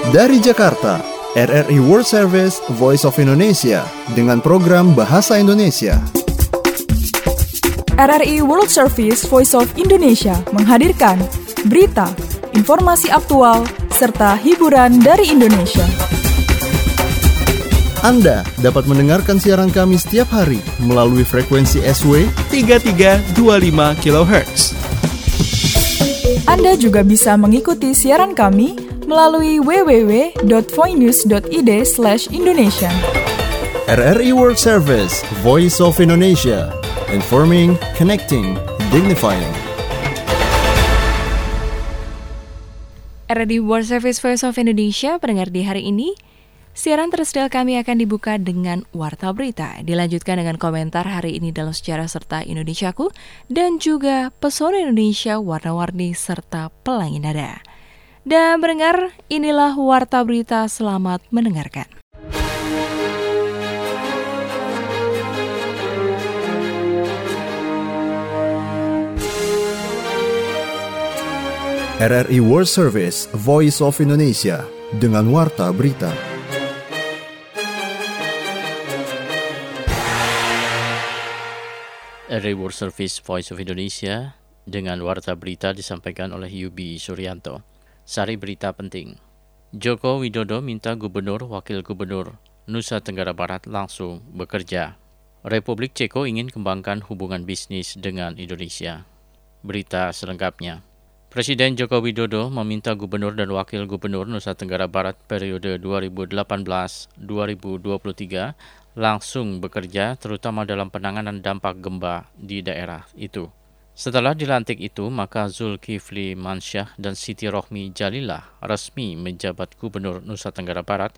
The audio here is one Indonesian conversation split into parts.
Dari Jakarta, RRI World Service Voice of Indonesia dengan program Bahasa Indonesia. RRI World Service Voice of Indonesia menghadirkan berita, informasi aktual, serta hiburan dari Indonesia. Anda dapat mendengarkan siaran kami setiap hari melalui frekuensi SW 3325 kHz. Anda juga bisa mengikuti siaran kami melalui www.voinews.id/Indonesia. RRI World Service Voice of Indonesia. Informing, connecting, dignifying. RRI World Service Voice of Indonesia, pendengar di hari ini, siaran tersedia kami akan dibuka dengan Warta Berita, dilanjutkan dengan komentar hari ini dalam sejarah serta Indonesiaku, dan juga Pesona Indonesia warna-warni serta Pelangi Nada. Dan pendengar, inilah Warta Berita, selamat mendengarkan. RRI World Service Voice of Indonesia dengan Warta Berita. RRI World Service Voice of Indonesia dengan Warta Berita disampaikan oleh Yubi Suryanto. Sari berita penting. Joko Widodo minta Gubernur Wakil Gubernur Nusa Tenggara Barat langsung bekerja. Republik Ceko ingin kembangkan hubungan bisnis dengan Indonesia. Berita selengkapnya. Presiden Joko Widodo meminta Gubernur dan Wakil Gubernur Nusa Tenggara Barat periode 2018-2023 langsung bekerja terutama dalam penanganan dampak gempa di daerah itu. Setelah dilantik itu, maka Zulkifli Mansyah dan Siti Rohmi Jalilah resmi menjabat Gubernur Nusa Tenggara Barat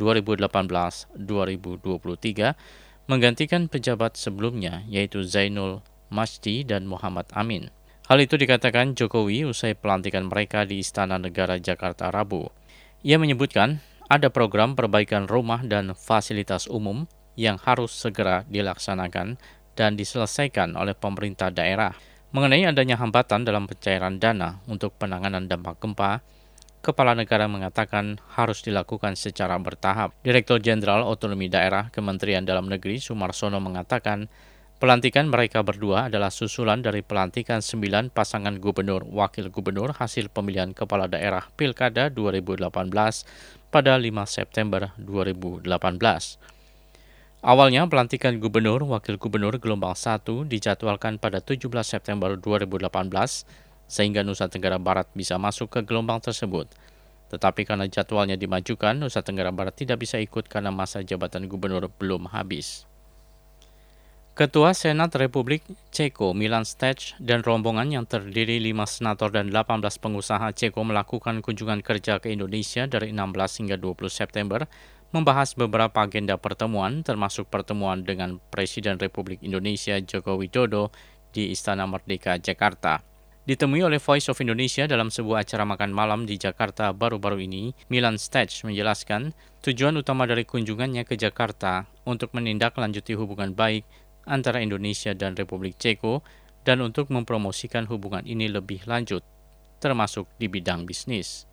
2018-2023 menggantikan pejabat sebelumnya yaitu Zainul Masdi dan Muhammad Amin. Hal itu dikatakan Jokowi usai pelantikan mereka di Istana Negara Jakarta Rabu. Ia menyebutkan ada program perbaikan rumah dan fasilitas umum yang harus segera dilaksanakan dan diselesaikan oleh pemerintah daerah. Mengenai adanya hambatan dalam pencairan dana untuk penanganan dampak gempa, Kepala Negara mengatakan harus dilakukan secara bertahap. Direktur Jenderal Otonomi Daerah Kementerian Dalam Negeri Sumarsono mengatakan pelantikan mereka berdua adalah susulan dari pelantikan 9 pasangan gubernur wakil gubernur hasil pemilihan kepala daerah Pilkada 2018 pada 5 September 2018. Awalnya pelantikan gubernur wakil gubernur gelombang 1 dijadwalkan pada 17 September 2018 sehingga Nusa Tenggara Barat bisa masuk ke gelombang tersebut. Tetapi karena jadwalnya dimajukan, Nusa Tenggara Barat tidak bisa ikut karena masa jabatan gubernur belum habis. Ketua Senat Republik Ceko Milan Stech dan rombongan yang terdiri 5 senator dan 18 pengusaha Ceko melakukan kunjungan kerja ke Indonesia dari 16 hingga 20 September membahas beberapa agenda pertemuan termasuk pertemuan dengan Presiden Republik Indonesia Joko Widodo di Istana Merdeka Jakarta. Ditemui oleh Voice of Indonesia dalam sebuah acara makan malam di Jakarta baru-baru ini, Milan Stech menjelaskan tujuan utama dari kunjungannya ke Jakarta untuk menindaklanjuti hubungan baik antara Indonesia dan Republik Ceko dan untuk mempromosikan hubungan ini lebih lanjut, termasuk di bidang bisnis.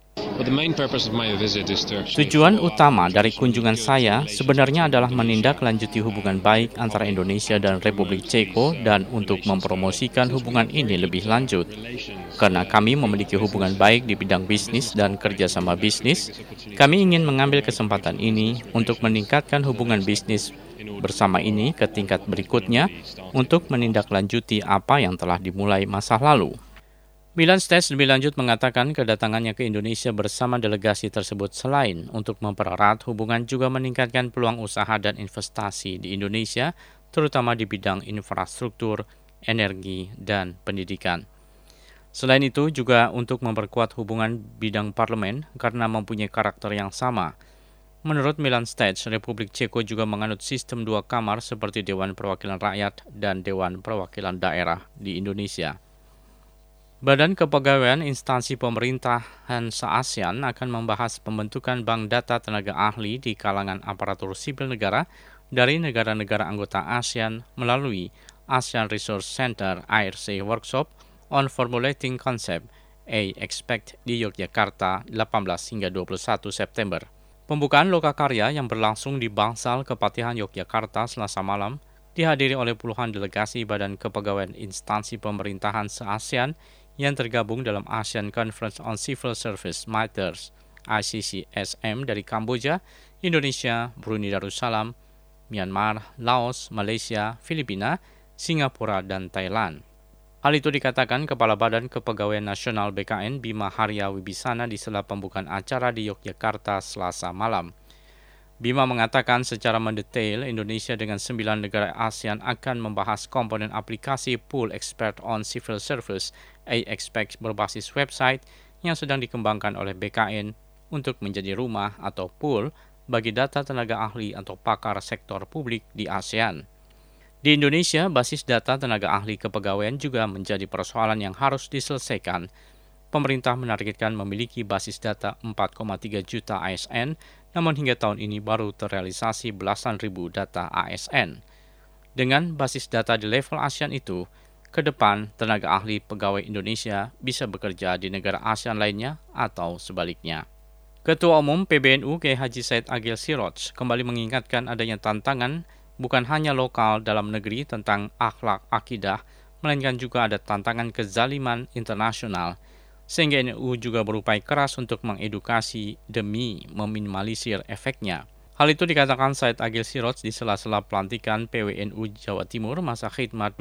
Tujuan utama dari kunjungan saya sebenarnya adalah menindaklanjuti hubungan baik antara Indonesia dan Republik Ceko dan untuk mempromosikan hubungan ini lebih lanjut. Karena kami memiliki hubungan baik di bidang bisnis dan kerjasama bisnis, kami ingin mengambil kesempatan ini untuk meningkatkan hubungan bisnis bersama ini ke tingkat berikutnya untuk menindaklanjuti apa yang telah dimulai masa lalu. Milan Stech lebih lanjut mengatakan kedatangannya ke Indonesia bersama delegasi tersebut selain untuk mempererat hubungan juga meningkatkan peluang usaha dan investasi di Indonesia, terutama di bidang infrastruktur, energi, dan pendidikan. Selain itu juga untuk memperkuat hubungan bidang parlemen karena mempunyai karakter yang sama. Menurut Milan Stech, Republik Ceko juga menganut sistem 2 kamar seperti Dewan Perwakilan Rakyat dan Dewan Perwakilan Daerah di Indonesia. Badan Kepegawaian Instansi Pemerintahan se-ASEAN akan membahas pembentukan Bank Data Tenaga Ahli di kalangan aparatur sipil negara dari negara-negara anggota ASEAN melalui ASEAN Resource Center ARC Workshop on Formulating Concept A-Expect di Yogyakarta 18 hingga 21 September. Pembukaan lokakarya yang berlangsung di Bangsal, Kepatihan Yogyakarta Selasa malam dihadiri oleh puluhan delegasi Badan Kepegawaian Instansi Pemerintahan se-ASEAN yang tergabung dalam ASEAN Conference on Civil Service Matters (ICCSM) dari Kamboja, Indonesia, Brunei Darussalam, Myanmar, Laos, Malaysia, Filipina, Singapura, dan Thailand. Hal itu dikatakan Kepala Badan Kepegawaian Nasional BKN Bima Harya Wibisana di sela pembukaan acara di Yogyakarta Selasa malam. Bima mengatakan secara mendetail Indonesia dengan 9 negara ASEAN akan membahas komponen aplikasi Pool Expert on Civil Service A-Expect berbasis website yang sedang dikembangkan oleh BKN untuk menjadi rumah atau pool bagi data tenaga ahli atau pakar sektor publik di ASEAN. Di Indonesia, basis data tenaga ahli kepegawaian juga menjadi persoalan yang harus diselesaikan. Pemerintah menargetkan memiliki basis data 4,3 juta ASN, namun hingga tahun ini baru terrealisasi belasan ribu data ASN. Dengan basis data di level ASEAN itu, ke depan tenaga ahli pegawai Indonesia bisa bekerja di negara ASEAN lainnya atau sebaliknya. Ketua Umum PBNU Kiai Haji Said Agil Siroj kembali mengingatkan adanya tantangan bukan hanya lokal dalam negeri tentang akhlak akidah, melainkan juga ada tantangan kezaliman internasional, sehingga NU juga berupaya keras untuk mengedukasi demi meminimalisir efeknya. Hal itu dikatakan Said Agil Siroj di sela-sela pelantikan PWNU Jawa Timur masa khidmat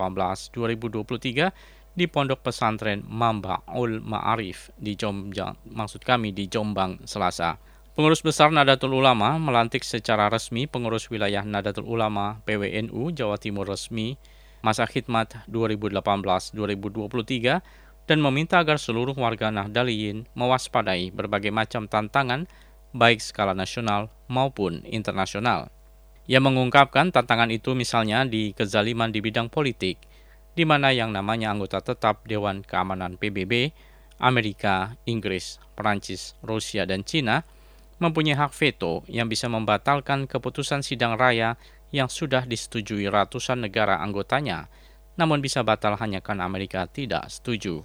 2018-2023 di Pondok Pesantren Mambaul Ma'arif di Jombang, Selasa. Pengurus Besar Nahdlatul Ulama melantik secara resmi pengurus wilayah Nahdlatul Ulama PWNU Jawa Timur resmi masa khidmat 2018-2023 dan meminta agar seluruh warga Nahdliyin mewaspadai berbagai macam tantangan baik skala nasional maupun internasional. Ia mengungkapkan tantangan itu misalnya di kezaliman di bidang politik, di mana yang namanya anggota tetap Dewan Keamanan PBB, Amerika, Inggris, Perancis, Rusia, dan Cina mempunyai hak veto yang bisa membatalkan keputusan sidang raya yang sudah disetujui ratusan negara anggotanya, namun bisa batal hanya karena Amerika tidak setuju.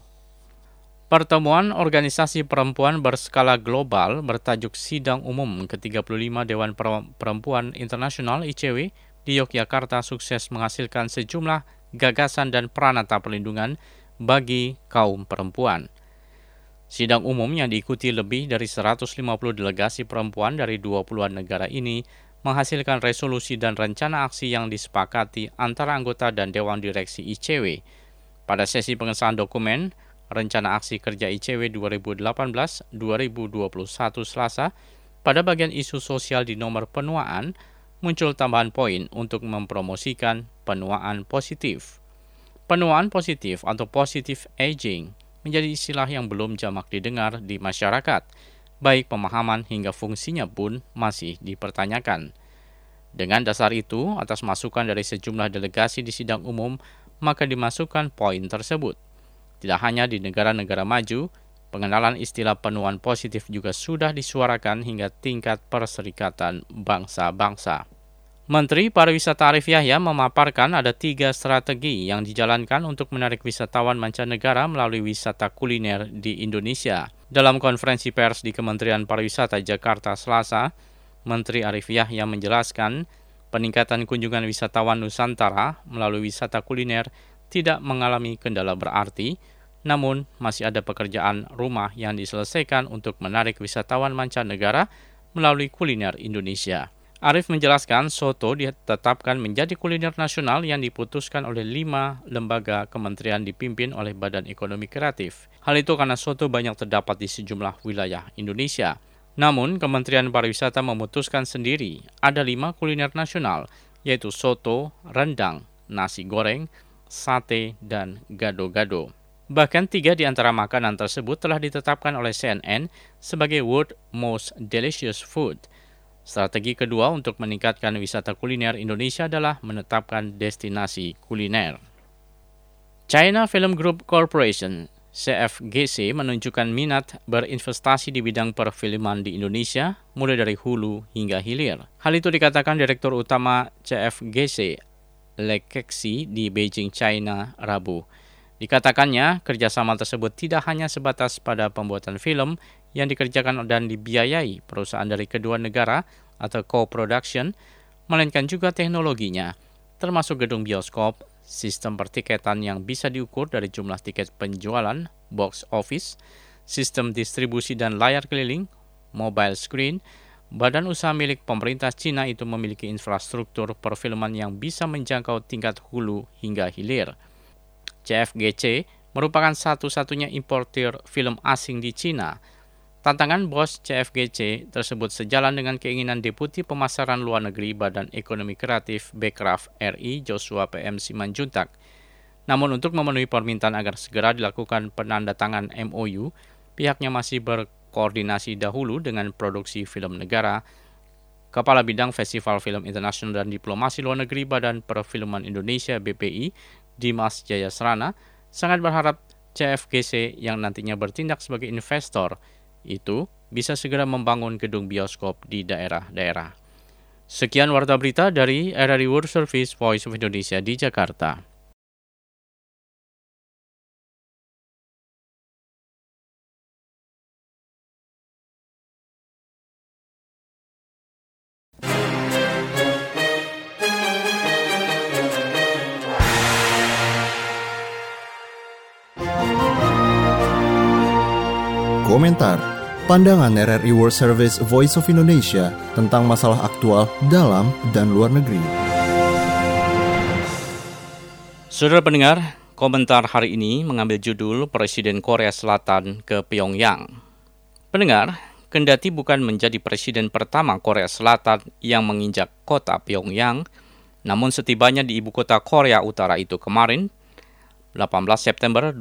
Pertemuan organisasi perempuan berskala global bertajuk Sidang Umum ke-35 Dewan Perempuan Internasional ICW di Yogyakarta sukses menghasilkan sejumlah gagasan dan pranata perlindungan bagi kaum perempuan. Sidang umum yang diikuti lebih dari 150 delegasi perempuan dari 20-an negara ini menghasilkan resolusi dan rencana aksi yang disepakati antara anggota dan Dewan Direksi ICW. Pada sesi pengesahan dokumen, Rencana Aksi Kerja ICW 2018-2021 Selasa, pada bagian isu sosial di nomor penuaan, muncul tambahan poin untuk mempromosikan penuaan positif. Penuaan positif atau positive aging menjadi istilah yang belum jamak didengar di masyarakat, baik pemahaman hingga fungsinya pun masih dipertanyakan. Dengan dasar itu, atas masukan dari sejumlah delegasi di sidang umum, maka dimasukkan poin tersebut. Tidak hanya di negara-negara maju, pengenalan istilah penuaan positif juga sudah disuarakan hingga tingkat Perserikatan Bangsa-Bangsa. Menteri Pariwisata Arif Yahya memaparkan ada 3 strategi yang dijalankan untuk menarik wisatawan mancanegara melalui wisata kuliner di Indonesia. Dalam konferensi pers di Kementerian Pariwisata Jakarta Selasa, Menteri Arif Yahya menjelaskan peningkatan kunjungan wisatawan Nusantara melalui wisata kuliner tidak mengalami kendala berarti, namun masih ada pekerjaan rumah yang diselesaikan untuk menarik wisatawan mancanegara melalui kuliner Indonesia. Arif menjelaskan soto ditetapkan menjadi kuliner nasional yang diputuskan oleh 5 lembaga kementerian dipimpin oleh Badan Ekonomi Kreatif. Hal itu karena soto banyak terdapat di sejumlah wilayah Indonesia. Namun, Kementerian Pariwisata memutuskan sendiri ada 5 kuliner nasional, yaitu soto, rendang, nasi goreng, sate, dan gado-gado. Bahkan 3 di antara makanan tersebut telah ditetapkan oleh CNN sebagai World Most Delicious Food. Strategi kedua untuk meningkatkan wisata kuliner Indonesia adalah menetapkan destinasi kuliner. China Film Group Corporation (CFGC) menunjukkan minat berinvestasi di bidang perfilman di Indonesia, mulai dari hulu hingga hilir. Hal itu dikatakan Direktur Utama CFGC, Le Kexi, di Beijing, China, Rabu. Dikatakannya, kerjasama tersebut tidak hanya sebatas pada pembuatan film yang dikerjakan dan dibiayai perusahaan dari kedua negara atau co-production, melainkan juga teknologinya, termasuk gedung bioskop, sistem pertiketan yang bisa diukur dari jumlah tiket penjualan, box office, sistem distribusi dan layar keliling, mobile screen. Badan usaha milik pemerintah Cina itu memiliki infrastruktur perfilman yang bisa menjangkau tingkat hulu hingga hilir. CFGC merupakan satu-satunya importir film asing di Cina. Tantangan bos CFGC tersebut sejalan dengan keinginan Deputi Pemasaran Luar Negeri Badan Ekonomi Kreatif Bekraf RI Joshua PM Simanjuntak. Namun untuk memenuhi permintaan agar segera dilakukan penandatangan MOU, pihaknya masih berkoordinasi dahulu dengan Produksi Film Negara. Kepala Bidang Festival Film Internasional dan Diplomasi Luar Negeri Badan Perfilman Indonesia BPI, Dimas Jayasrana, sangat berharap CFGC yang nantinya bertindak sebagai investor itu bisa segera membangun gedung bioskop di daerah-daerah. Sekian warta berita dari RRI World Service Voice of Indonesia di Jakarta. Komentar, pandangan RRI World Service Voice of Indonesia tentang masalah aktual dalam dan luar negeri. Saudara pendengar, komentar hari ini mengambil judul Presiden Korea Selatan ke Pyongyang. Pendengar, kendati bukan menjadi presiden pertama Korea Selatan yang menginjak kota Pyongyang, namun setibanya di ibu kota Korea Utara itu kemarin, 18 September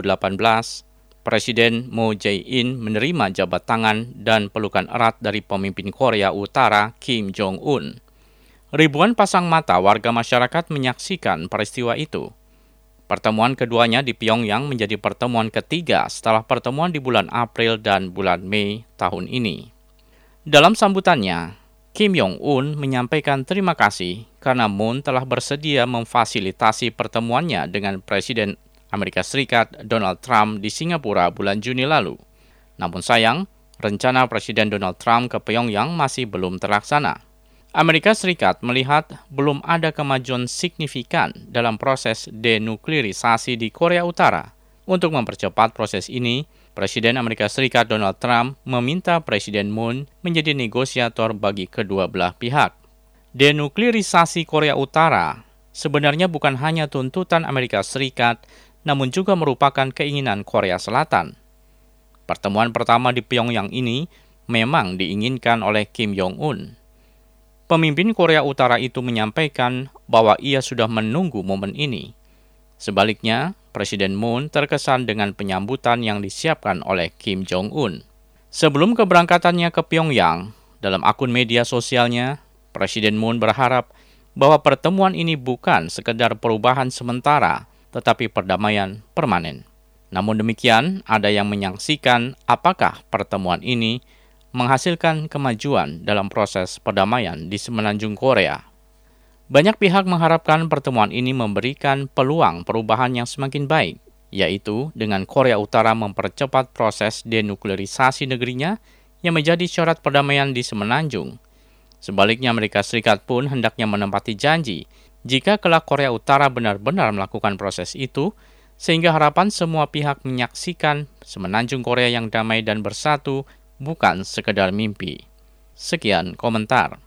2018, Presiden Moon Jae-in menerima jabat tangan dan pelukan erat dari pemimpin Korea Utara Kim Jong-un. Ribuan pasang mata warga masyarakat menyaksikan peristiwa itu. Pertemuan keduanya di Pyongyang menjadi pertemuan ketiga setelah pertemuan di bulan April dan bulan Mei tahun ini. Dalam sambutannya, Kim Jong-un menyampaikan terima kasih karena Moon telah bersedia memfasilitasi pertemuannya dengan Presiden Amerika Serikat Donald Trump di Singapura bulan Juni lalu. Namun sayang, rencana Presiden Donald Trump ke Pyongyang masih belum terlaksana. Amerika Serikat melihat belum ada kemajuan signifikan dalam proses denuklirisasi di Korea Utara. Untuk mempercepat proses ini, Presiden Amerika Serikat Donald Trump meminta Presiden Moon menjadi negosiator bagi kedua belah pihak. Denuklirisasi Korea Utara sebenarnya bukan hanya tuntutan Amerika Serikat, namun juga merupakan keinginan Korea Selatan. Pertemuan pertama di Pyongyang ini memang diinginkan oleh Kim Jong-un. Pemimpin Korea Utara itu menyampaikan bahwa ia sudah menunggu momen ini. Sebaliknya, Presiden Moon terkesan dengan penyambutan yang disiapkan oleh Kim Jong-un. Sebelum keberangkatannya ke Pyongyang, dalam akun media sosialnya, Presiden Moon berharap bahwa pertemuan ini bukan sekedar perubahan sementara, tetapi perdamaian permanen. Namun demikian, ada yang menyaksikan apakah pertemuan ini menghasilkan kemajuan dalam proses perdamaian di semenanjung Korea. Banyak pihak mengharapkan pertemuan ini memberikan peluang perubahan yang semakin baik, yaitu dengan Korea Utara mempercepat proses denuklirisasi negerinya yang menjadi syarat perdamaian di semenanjung. Sebaliknya, Amerika Serikat pun hendaknya menempati janji jika kelak Korea Utara benar-benar melakukan proses itu, sehingga harapan semua pihak menyaksikan semenanjung Korea yang damai dan bersatu bukan sekedar mimpi. Sekian komentar.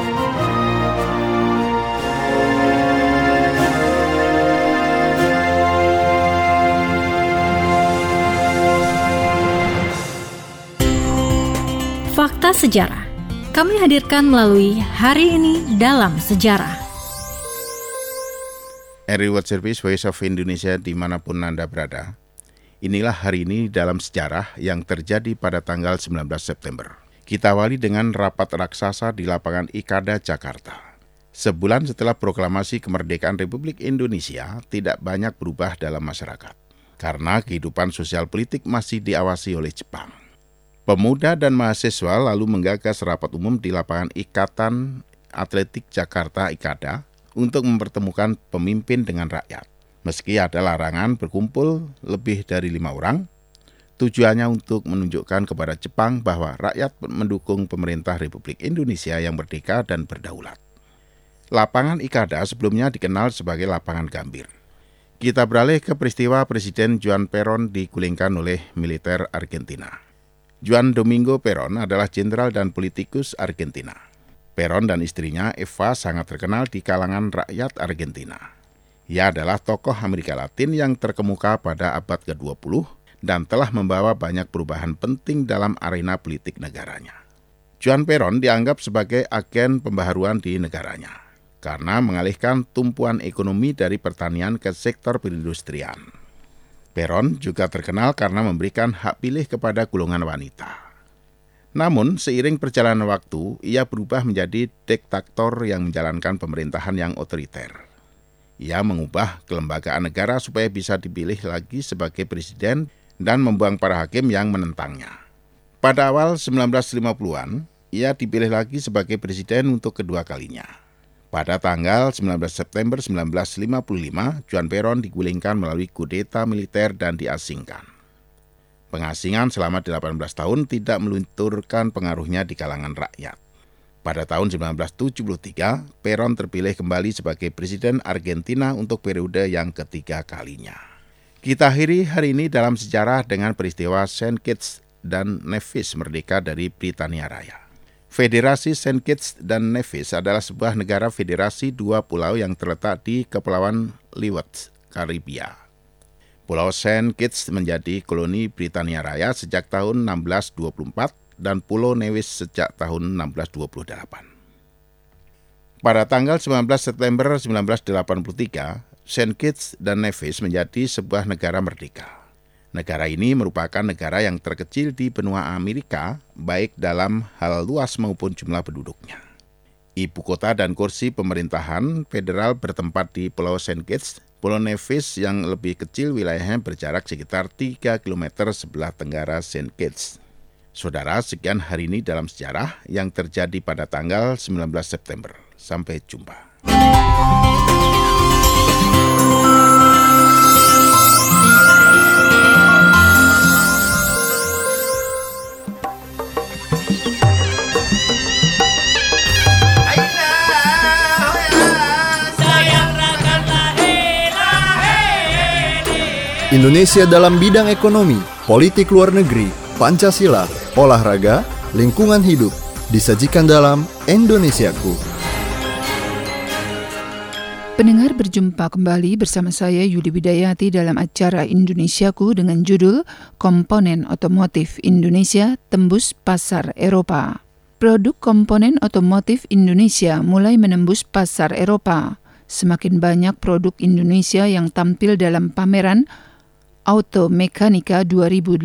Fakta Sejarah kami hadirkan melalui Hari Ini Dalam Sejarah. RRI World Service Voice of Indonesia dimanapun Anda berada. Inilah hari ini dalam sejarah yang terjadi pada tanggal 19 September. Kita awali dengan rapat raksasa di lapangan Ikada, Jakarta. Sebulan setelah proklamasi kemerdekaan Republik Indonesia, tidak banyak berubah dalam masyarakat. Karena kehidupan sosial politik masih diawasi oleh Jepang. Pemuda dan mahasiswa lalu menggagas rapat umum di lapangan Ikatan Atletik Jakarta Ikada untuk mempertemukan pemimpin dengan rakyat. Meski ada larangan berkumpul lebih dari 5 orang, tujuannya untuk menunjukkan kepada Jepang bahwa rakyat mendukung pemerintah Republik Indonesia yang merdeka dan berdaulat. Lapangan Ikada sebelumnya dikenal sebagai Lapangan Gambir. Kita beralih ke peristiwa Presiden Juan Perón digulingkan oleh militer Argentina. Juan Domingo Perón adalah jenderal dan politikus Argentina. Perón dan istrinya Eva sangat terkenal di kalangan rakyat Argentina. Ia adalah tokoh Amerika Latin yang terkemuka pada abad ke-20 dan telah membawa banyak perubahan penting dalam arena politik negaranya. Juan Perón dianggap sebagai agen pembaharuan di negaranya karena mengalihkan tumpuan ekonomi dari pertanian ke sektor perindustrian. Perón juga terkenal karena memberikan hak pilih kepada golongan wanita. Namun, seiring perjalanan waktu, ia berubah menjadi diktator yang menjalankan pemerintahan yang otoriter. Ia mengubah kelembagaan negara supaya bisa dipilih lagi sebagai presiden dan membuang para hakim yang menentangnya. Pada awal 1950-an, ia dipilih lagi sebagai presiden untuk kedua kalinya. Pada tanggal 19 September 1955, Juan Perón digulingkan melalui kudeta militer dan diasingkan. Pengasingan selama 18 tahun tidak melunturkan pengaruhnya di kalangan rakyat. Pada tahun 1973, Perón terpilih kembali sebagai Presiden Argentina untuk periode yang ketiga kalinya. Kita akhiri hari ini dalam sejarah dengan peristiwa Saint Kitts dan Nevis merdeka dari Britania Raya. Federasi Saint Kitts dan Nevis adalah sebuah negara federasi 2 pulau yang terletak di Kepulauan Leeward, Karibia. Pulau Saint Kitts menjadi koloni Britania Raya sejak tahun 1624, dan Pulau Nevis sejak tahun 1628. Pada tanggal 19 September 1983, Saint Kitts dan Nevis menjadi sebuah negara merdeka. Negara ini merupakan negara yang terkecil di benua Amerika, baik dalam hal luas maupun jumlah penduduknya. Ibu kota dan kursi pemerintahan federal bertempat di Pulau Saint Kitts. Pulau Nevis yang lebih kecil wilayahnya berjarak sekitar 3 km sebelah tenggara Saint Kitts. Saudara, sekian hari ini dalam sejarah yang terjadi pada tanggal 19 September. Sampai jumpa. Indonesia dalam bidang ekonomi, politik luar negeri, Pancasila, olahraga, lingkungan hidup, disajikan dalam Indonesiaku. Pendengar, berjumpa kembali bersama saya Yuli Widayati dalam acara Indonesiaku dengan judul Komponen Otomotif Indonesia Tembus Pasar Eropa. Produk komponen otomotif Indonesia mulai menembus pasar Eropa. Semakin banyak produk Indonesia yang tampil dalam pameran Automekanika 2018,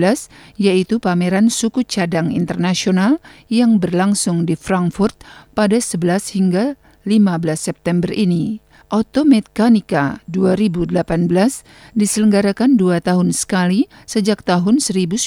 yaitu pameran suku cadang internasional yang berlangsung di Frankfurt pada 11 hingga 15 September ini. Automekanika 2018 diselenggarakan 2 tahun sekali sejak tahun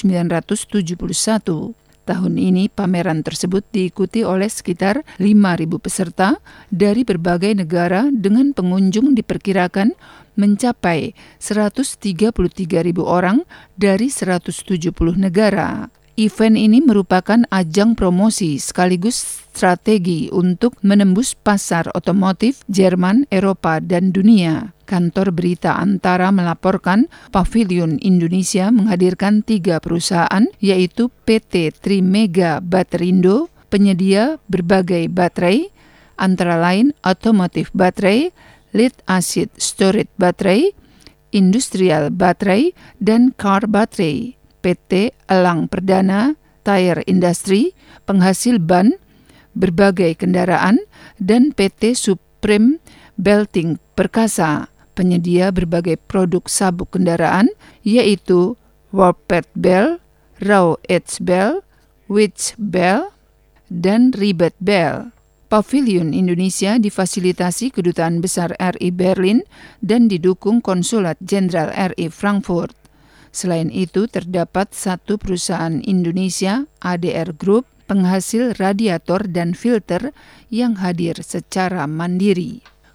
1971. Tahun ini pameran tersebut diikuti oleh sekitar 5.000 peserta dari berbagai negara dengan pengunjung diperkirakan mencapai 133.000 orang dari 170 negara. Event ini merupakan ajang promosi sekaligus strategi untuk menembus pasar otomotif Jerman, Eropa, dan dunia. Kantor berita Antara melaporkan Pavilion Indonesia menghadirkan 3 perusahaan, yaitu PT Trimega Baterindo, penyedia berbagai baterai, antara lain Automotive Baterai, Lead Acid Storage Baterai, Industrial Baterai, dan Car Baterai. PT Elang Perdana Tire Industry, penghasil ban berbagai kendaraan, dan PT Supreme Belting Perkasa, penyedia berbagai produk sabuk kendaraan, yaitu Warped Bell, Raw Edge Bell, Wedge Bell, dan Rivet Bell. Pavilion Indonesia difasilitasi Kedutaan Besar RI Berlin dan didukung Konsulat Jenderal RI Frankfurt. Selain itu, terdapat 1 perusahaan Indonesia, ADR Group, penghasil radiator dan filter yang hadir secara mandiri.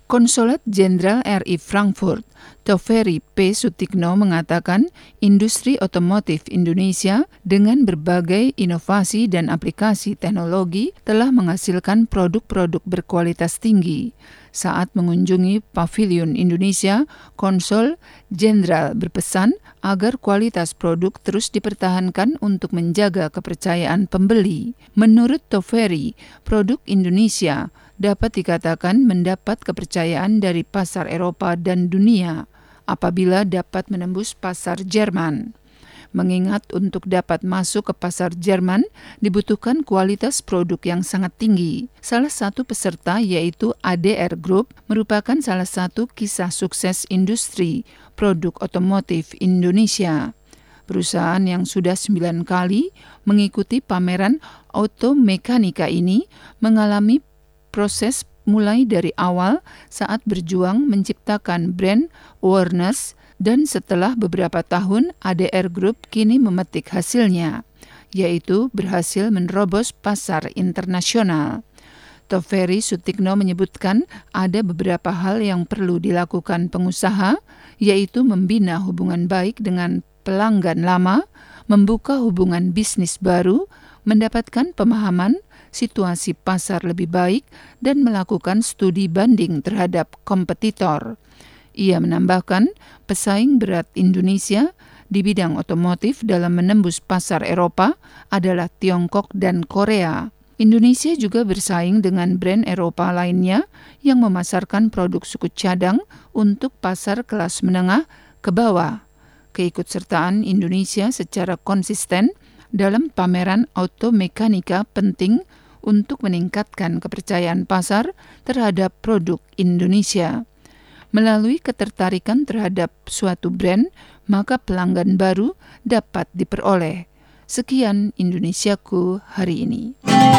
Konsulat Jenderal RI Frankfurt, Toveri P. Sutikno mengatakan industri otomotif Indonesia dengan berbagai inovasi dan aplikasi teknologi telah menghasilkan produk-produk berkualitas tinggi. Saat mengunjungi Pavilion Indonesia, Konsul Jenderal berpesan agar kualitas produk terus dipertahankan untuk menjaga kepercayaan pembeli. Menurut Toveri, produk Indonesia dapat dikatakan mendapat kepercayaan dari pasar Eropa dan dunia apabila dapat menembus pasar Jerman. Mengingat untuk dapat masuk ke pasar Jerman dibutuhkan kualitas produk yang sangat tinggi. Salah satu peserta yaitu ADR Group merupakan salah satu kisah sukses industri produk otomotif Indonesia. Perusahaan yang sudah 9 kali mengikuti pameran automekanika ini mengalami proses mulai dari awal saat berjuang menciptakan brand awareness dan setelah beberapa tahun ADR Group kini memetik hasilnya, yaitu berhasil menerobos pasar internasional. Toveri Sutikno menyebutkan ada beberapa hal yang perlu dilakukan pengusaha, yaitu membina hubungan baik dengan pelanggan lama, membuka hubungan bisnis baru, mendapatkan pemahaman situasi pasar lebih baik, dan melakukan studi banding terhadap kompetitor. Ia menambahkan, pesaing berat Indonesia di bidang otomotif dalam menembus pasar Eropa adalah Tiongkok dan Korea. Indonesia juga bersaing dengan brand Eropa lainnya yang memasarkan produk suku cadang untuk pasar kelas menengah ke bawah. Keikutsertaan Indonesia secara konsisten dalam pameran automekanika penting untuk meningkatkan kepercayaan pasar terhadap produk Indonesia. Melalui ketertarikan terhadap suatu brand, maka pelanggan baru dapat diperoleh. Sekian Indonesiaku hari ini.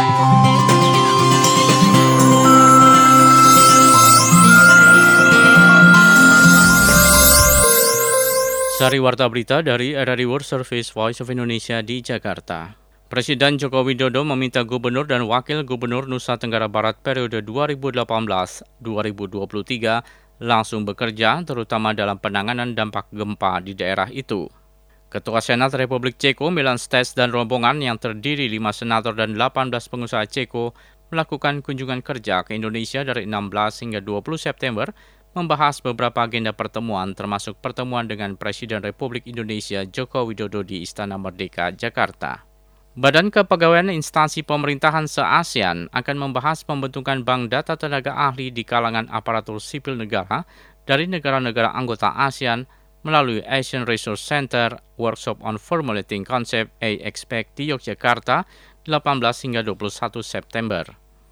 Sari Warta Berita dari RRI World Service Voice of Indonesia di Jakarta. Presiden Joko Widodo meminta Gubernur dan Wakil Gubernur Nusa Tenggara Barat periode 2018-2023 langsung bekerja terutama dalam penanganan dampak gempa di daerah itu. Ketua Senat Republik Ceko Milan Stes dan rombongan yang terdiri 5 senator dan 18 pengusaha Ceko melakukan kunjungan kerja ke Indonesia dari 16 hingga 20 September membahas beberapa agenda pertemuan termasuk pertemuan dengan Presiden Republik Indonesia Joko Widodo di Istana Merdeka, Jakarta. Badan Kepegawaian Instansi Pemerintahan se-ASEAN akan membahas pembentukan Bank Data Tenaga Ahli di kalangan aparatur sipil negara dari negara-negara anggota ASEAN melalui Asian Resource Center Workshop on Formulating Concept AXPEC di Yogyakarta 18 hingga 21 September.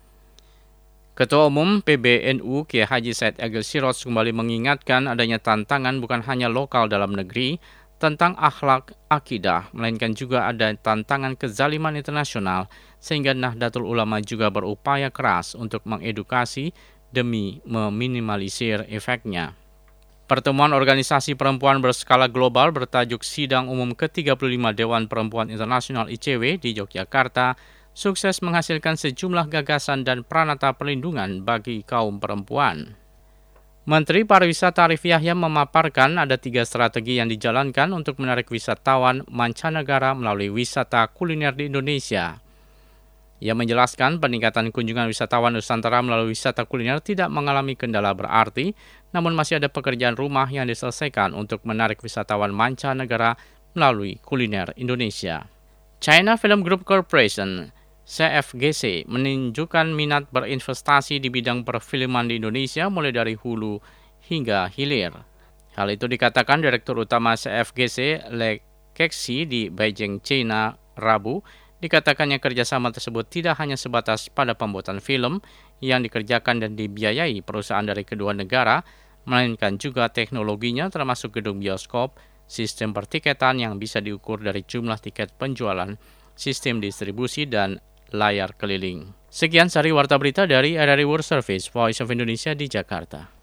Ketua Umum PBNU Kiai Haji Said Agil Siroj kembali mengingatkan adanya tantangan bukan hanya lokal dalam negeri tentang akhlak akidah, melainkan juga ada tantangan kezaliman internasional, sehingga Nahdlatul Ulama juga berupaya keras untuk mengedukasi demi meminimalisir efeknya. Pertemuan organisasi perempuan berskala global bertajuk Sidang Umum ke-35 Dewan Perempuan Internasional ICW di Yogyakarta sukses menghasilkan sejumlah gagasan dan pranata perlindungan bagi kaum perempuan. Menteri Pariwisata Arif Yahya memaparkan ada 3 strategi yang dijalankan untuk menarik wisatawan mancanegara melalui wisata kuliner di Indonesia. Ia menjelaskan peningkatan kunjungan wisatawan Nusantara melalui wisata kuliner tidak mengalami kendala berarti, namun masih ada pekerjaan rumah yang diselesaikan untuk menarik wisatawan mancanegara melalui kuliner Indonesia. China Film Group Corporation CFGC menunjukkan minat berinvestasi di bidang perfilman di Indonesia mulai dari hulu hingga hilir. Hal itu dikatakan Direktur Utama CFGC Le Kexi di Beijing, China, Rabu. Dikatakannya kerjasama tersebut tidak hanya sebatas pada pembuatan film yang dikerjakan dan dibiayai perusahaan dari kedua negara, melainkan juga teknologinya termasuk gedung bioskop, sistem pertiketan yang bisa diukur dari jumlah tiket penjualan, sistem distribusi, dan layar keliling. Sekian Sari Warta Berita dari RRI World Service Voice of Indonesia di Jakarta.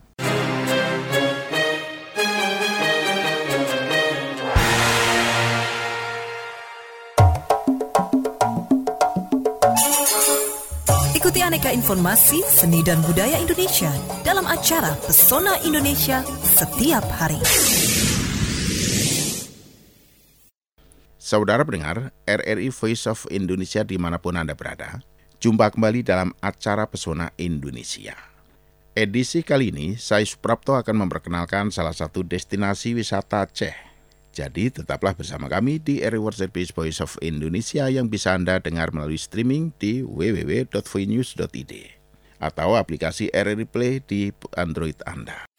Ikuti aneka informasi seni dan budaya Indonesia dalam acara Pesona Indonesia setiap hari. Saudara pendengar, RRI Voice of Indonesia dimanapun Anda berada, jumpa kembali dalam acara Pesona Indonesia. Edisi kali ini, saya Suprapto akan memperkenalkan salah satu destinasi wisata Aceh. Jadi tetaplah bersama kami di RRI World Service Voice of Indonesia yang bisa Anda dengar melalui streaming di www.voinews.id atau aplikasi RRI Play di Android Anda.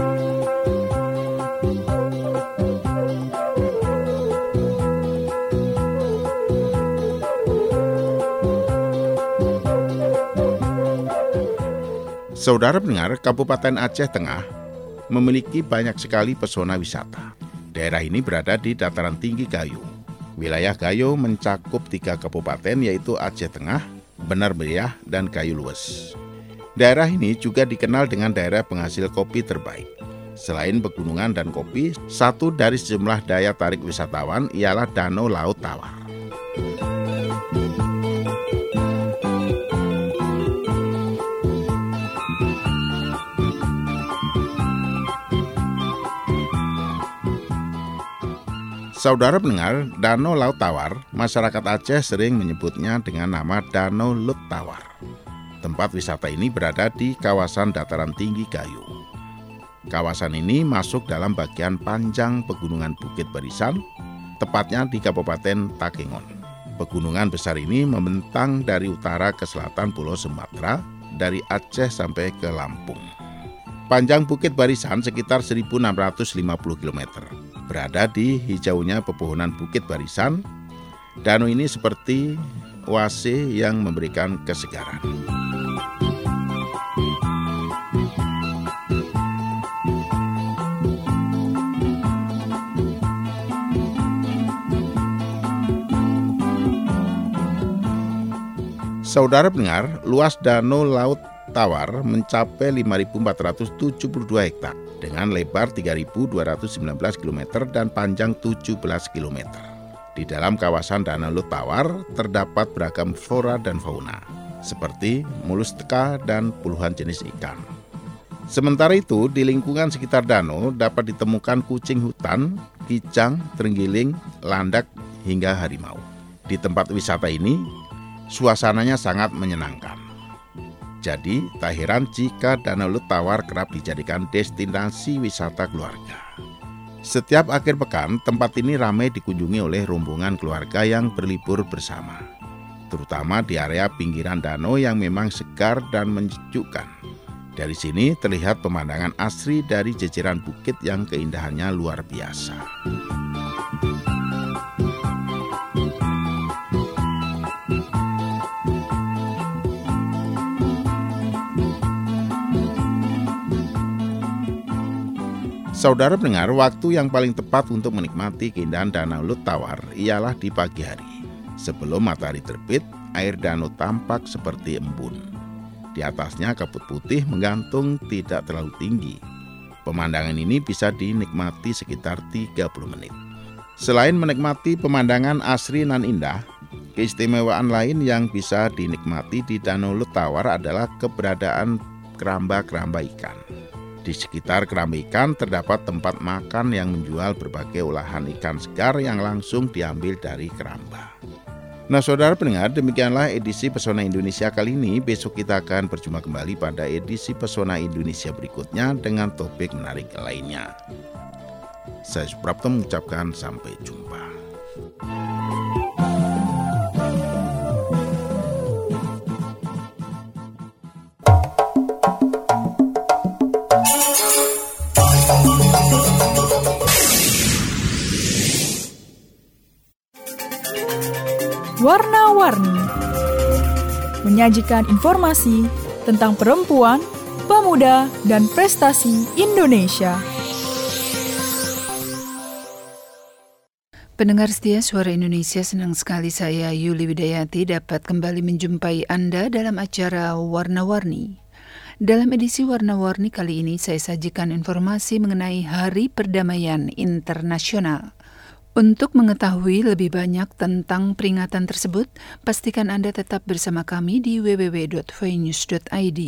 Saudara pendengar, Kabupaten Aceh Tengah memiliki banyak sekali pesona wisata. Daerah ini berada di dataran tinggi Gayo. Wilayah Gayo mencakup 3 kabupaten yaitu Aceh Tengah, Benar Meriah, dan Gayo Lues. Daerah ini juga dikenal dengan daerah penghasil kopi terbaik. Selain pegunungan dan kopi, satu dari sejumlah daya tarik wisatawan ialah Danau Laut Tawar. Saudara pendengar, Danau Laut Tawar, masyarakat Aceh sering menyebutnya dengan nama Danau Lut Tawar. Tempat wisata ini berada di kawasan dataran tinggi Gayo. Kawasan ini masuk dalam bagian panjang pegunungan Bukit Barisan, tepatnya di Kabupaten Takengon. Pegunungan besar ini membentang dari utara ke selatan Pulau Sumatera, dari Aceh sampai ke Lampung. Panjang Bukit Barisan sekitar 1.650 km. Berada di hijaunya pepohonan Bukit Barisan, danau ini seperti oase yang memberikan kesegaran. Saudara pendengar, luas Danau Laut Tawar mencapai 5.472 hektar dengan lebar 3.219 km dan panjang 17 km. Di dalam kawasan Danau Laut Tawar terdapat beragam flora dan fauna, seperti mollusca dan puluhan jenis ikan. Sementara itu, di lingkungan sekitar danau dapat ditemukan kucing hutan, kicang, terenggiling, landak, hingga harimau. Di tempat wisata ini, suasananya sangat menyenangkan. Jadi, tak heran jika Danau Laut Tawar kerap dijadikan destinasi wisata keluarga. Setiap akhir pekan, tempat ini ramai dikunjungi oleh rombongan keluarga yang berlibur bersama. Terutama di area pinggiran danau yang memang segar dan menyejukkan. Dari sini terlihat pemandangan asri dari jejera bukit yang keindahannya luar biasa. Saudara pendengar, waktu yang paling tepat untuk menikmati keindahan Danau Laut Tawar ialah di pagi hari. Sebelum matahari terbit, air danau tampak seperti embun. Di atasnya kabut putih menggantung tidak terlalu tinggi. Pemandangan ini bisa dinikmati sekitar 30 menit. Selain menikmati pemandangan asri nan indah, keistimewaan lain yang bisa dinikmati di Danau Laut Tawar adalah keberadaan keramba-keramba ikan. Di sekitar keramba ikan terdapat tempat makan yang menjual berbagai olahan ikan segar yang langsung diambil dari keramba. Nah, saudara pendengar, demikianlah edisi Pesona Indonesia kali ini. Besok kita akan berjumpa kembali pada edisi Pesona Indonesia berikutnya dengan topik menarik lainnya. Saya Suprapto mengucapkan sampai jumpa. Warna-warni menyajikan informasi tentang perempuan, pemuda, dan prestasi Indonesia. Pendengar setia Suara Indonesia, senang sekali saya Yuli Widayati dapat kembali menjumpai Anda dalam acara Warna-Warni. Dalam edisi Warna-Warni kali ini saya sajikan informasi mengenai Hari Perdamaian Internasional. Untuk mengetahui lebih banyak tentang peringatan tersebut, pastikan Anda tetap bersama kami di www.voanews.id.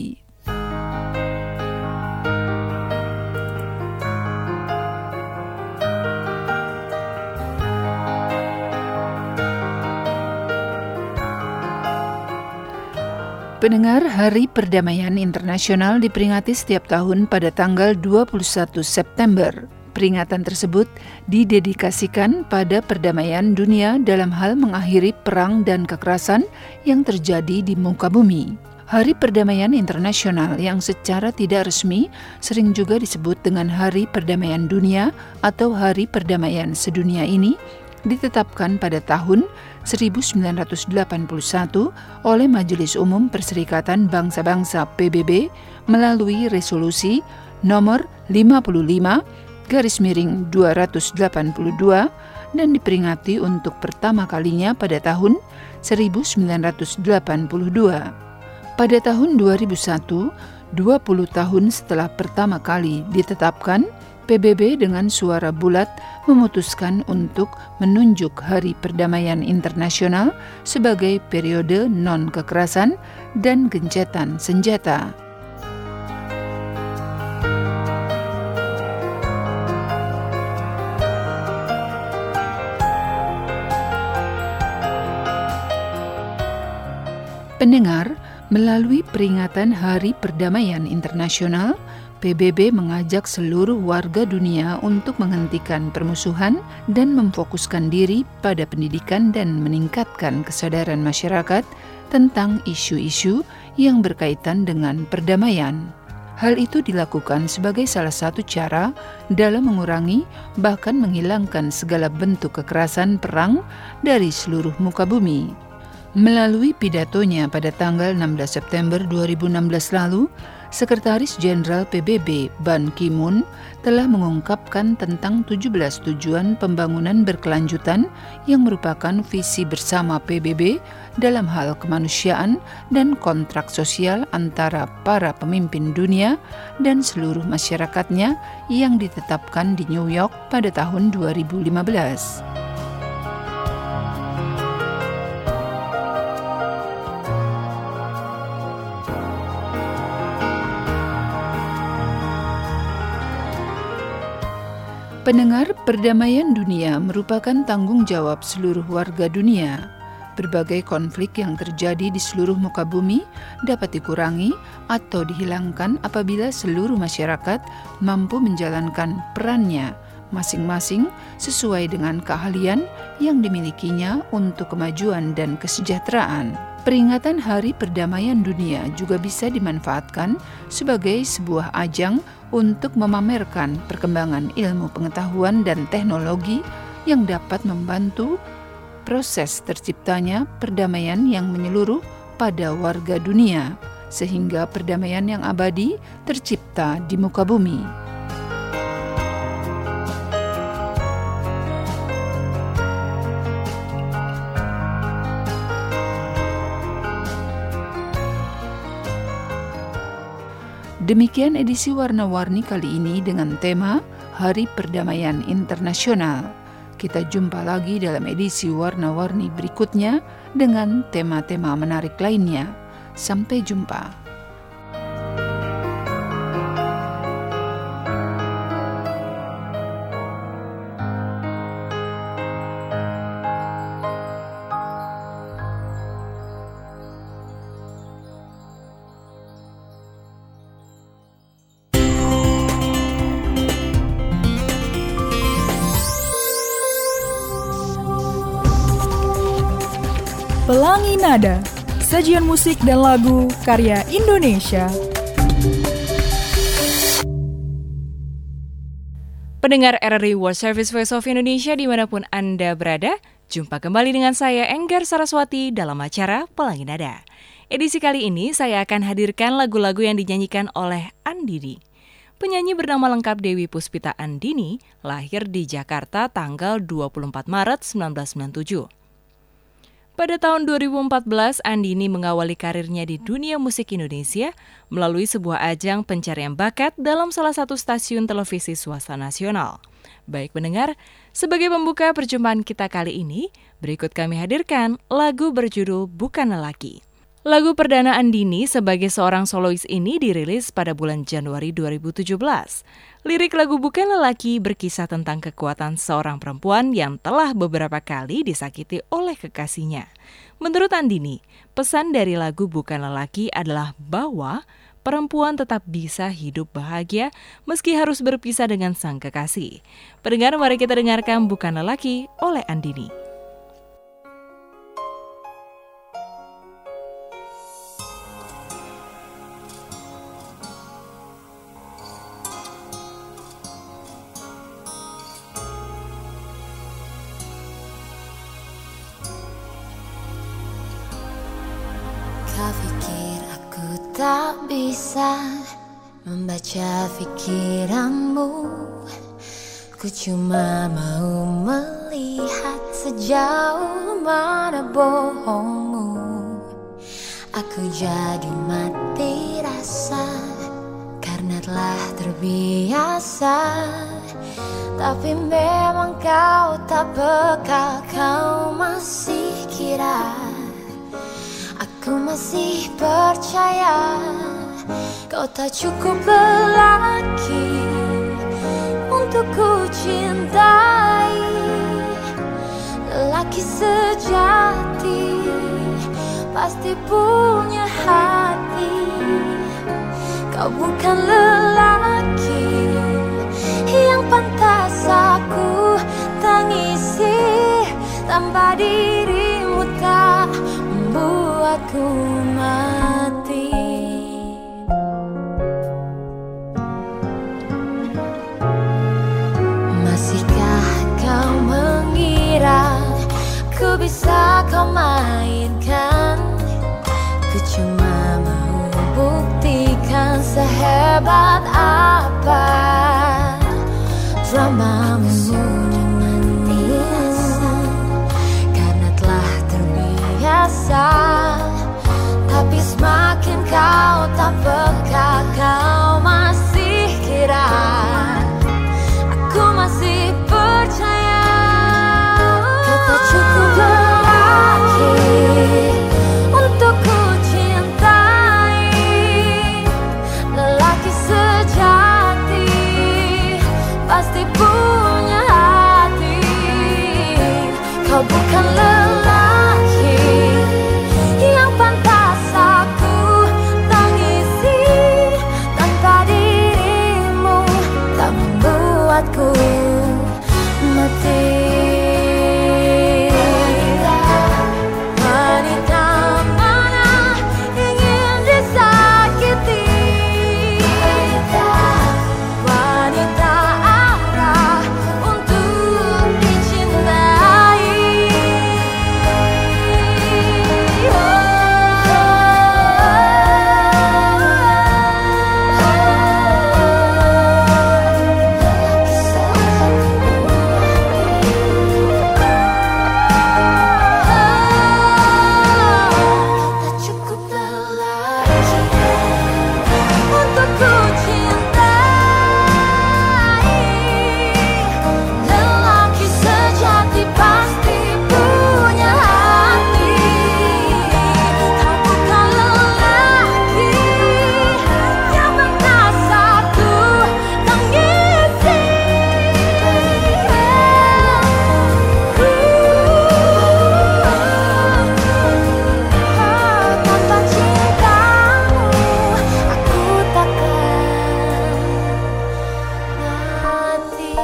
Pendengar, Hari Perdamaian Internasional diperingati setiap tahun pada tanggal 21 September. Peringatan tersebut didedikasikan pada perdamaian dunia dalam hal mengakhiri perang dan kekerasan yang terjadi di muka bumi. Hari Perdamaian Internasional yang secara tidak resmi sering juga disebut dengan Hari Perdamaian Dunia atau Hari Perdamaian Sedunia ini ditetapkan pada tahun 1981 oleh Majelis Umum Perserikatan Bangsa-Bangsa PBB melalui resolusi nomor 55/282 dan diperingati untuk pertama kalinya pada tahun 1982. Pada tahun 2001, 20 tahun setelah pertama kali ditetapkan, PBB dengan suara bulat memutuskan untuk menunjuk Hari Perdamaian Internasional sebagai periode non-kekerasan dan gencatan senjata. Pendengar, melalui peringatan Hari Perdamaian Internasional, PBB mengajak seluruh warga dunia untuk menghentikan permusuhan dan memfokuskan diri pada pendidikan dan meningkatkan kesadaran masyarakat tentang isu-isu yang berkaitan dengan perdamaian. Hal itu dilakukan sebagai salah satu cara dalam mengurangi bahkan menghilangkan segala bentuk kekerasan perang dari seluruh muka bumi. Melalui pidatonya pada tanggal 16 September 2016 lalu, Sekretaris Jenderal PBB Ban Ki-moon telah mengungkapkan tentang 17 tujuan pembangunan berkelanjutan yang merupakan visi bersama PBB dalam hal kemanusiaan dan kontrak sosial antara para pemimpin dunia dan seluruh masyarakatnya yang ditetapkan di New York pada tahun 2015. Pendengar, perdamaian dunia merupakan tanggung jawab seluruh warga dunia. Berbagai konflik yang terjadi di seluruh muka bumi dapat dikurangi atau dihilangkan apabila seluruh masyarakat mampu menjalankan perannya masing-masing sesuai dengan keahlian yang dimilikinya untuk kemajuan dan kesejahteraan. Peringatan Hari Perdamaian Dunia juga bisa dimanfaatkan sebagai sebuah ajang untuk memamerkan perkembangan ilmu pengetahuan dan teknologi yang dapat membantu proses terciptanya perdamaian yang menyeluruh pada warga dunia, sehingga perdamaian yang abadi tercipta di muka bumi. Demikian edisi Warna-Warni kali ini dengan tema Hari Perdamaian Internasional. Kita jumpa lagi dalam edisi Warna-Warni berikutnya dengan tema-tema menarik lainnya. Sampai jumpa. Pelangi Nada, sajian musik dan lagu karya Indonesia. Pendengar RRI World Service Voice of Indonesia dimanapun Anda berada, jumpa kembali dengan saya Enggar Saraswati dalam acara Pelangi Nada. Edisi kali ini saya akan hadirkan lagu-lagu yang dinyanyikan oleh Andini. Penyanyi bernama lengkap Dewi Puspita Andini lahir di Jakarta tanggal 24 Maret 1997. Pada tahun 2014, Andini mengawali karirnya di dunia musik Indonesia melalui sebuah ajang pencarian bakat dalam salah satu stasiun televisi swasta nasional. Baik pendengar, sebagai pembuka perjumpaan kita kali ini, berikut kami hadirkan lagu berjudul Bukan Lelaki. Lagu perdana Andini sebagai seorang solois ini dirilis pada bulan Januari 2017. Lirik lagu Bukan Lelaki berkisah tentang kekuatan seorang perempuan yang telah beberapa kali disakiti oleh kekasihnya. Menurut Andini, pesan dari lagu Bukan Lelaki adalah bahwa perempuan tetap bisa hidup bahagia meski harus berpisah dengan sang kekasih. Pendengar, mari kita dengarkan Bukan Lelaki oleh Andini. Kau pikir aku tak bisa membaca pikiranmu. Ku cuma mau melihat sejauh mana bohongmu. Aku jadi mati rasa karena telah terbiasa. Tapi memang kau tak peka, kau masih kira aku masih percaya kau tak cukup lelaki untuk ku cintai. Lelaki sejati pasti punya hati. Kau bukan lelaki yang pantas aku tangisi. Tanpa dirimu tak membuatku mati. Masihkah kau mengira ku bisa kau mainkan? Ku cuma mau buktikan sehebat apa dramamu denganmu. Karena telah terbiasa, tapi semakin kau tak peka, kau masih kira aku masih percaya. Kau tak cukup lelaki untuk ku cintai. Lelaki sejati pasti punya hati. Kau bukan lelaki yang pantas aku tangisi. Tanpa dirimu tak membuatku mati. Wanita mana ingin disakiti? Wanita apa untuk dicintai? Tak cukup lelaki untuk ku cintai. Lelaki sejati pasti punya hati. Kau bukan lelaki yang pantas aku tangisi. Tanpa cintamu aku takkan mati.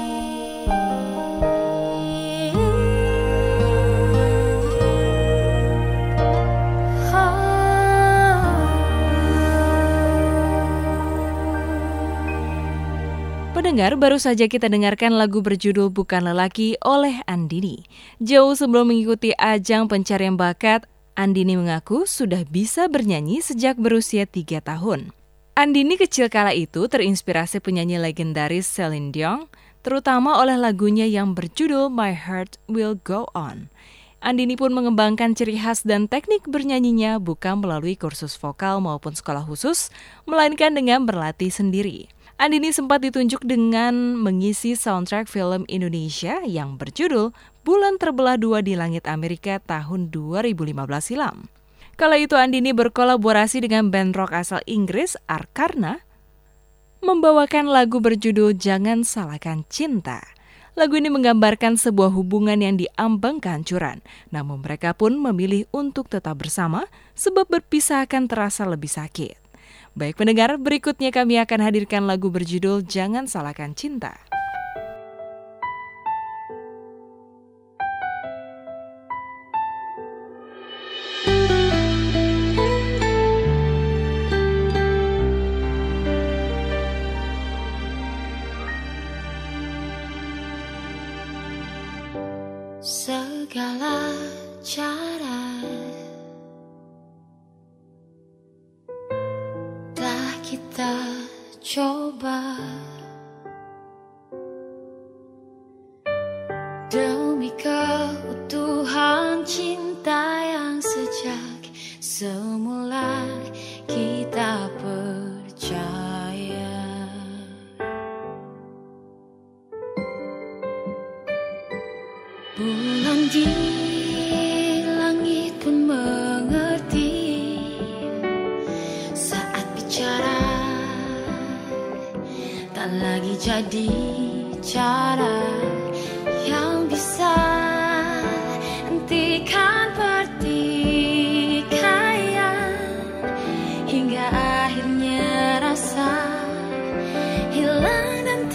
Pendengar, baru saja kita dengarkan lagu berjudul Bukan Lelaki oleh Andini. Jauh sebelum mengikuti ajang pencarian bakat, Andini mengaku sudah bisa bernyanyi sejak berusia 3 tahun. Andini kecil kala itu terinspirasi penyanyi legendaris Celine Dion, terutama oleh lagunya yang berjudul My Heart Will Go On. Andini pun mengembangkan ciri khas dan teknik bernyanyinya bukan melalui kursus vokal maupun sekolah khusus, melainkan dengan berlatih sendiri. Andini sempat ditunjuk dengan mengisi soundtrack film Indonesia yang berjudul Bulan Terbelah Dua di Langit Amerika tahun 2015 silam. Kala itu Andini berkolaborasi dengan band rock asal Inggris Arkarna membawakan lagu berjudul Jangan Salahkan Cinta. Lagu ini menggambarkan sebuah hubungan yang diambang kehancuran, namun mereka pun memilih untuk tetap bersama sebab berpisah akan terasa lebih sakit. Baik pendengar, berikutnya kami akan hadirkan lagu berjudul Jangan Salahkan Cinta. Segala cara dah kita coba demi keutuhan cinta yang sejak semula kita percaya. Bulan di langit pun mengerti saat bicara tak lagi jadi cara yang bisa hentikan pertikaian hingga akhirnya rasa hilang dan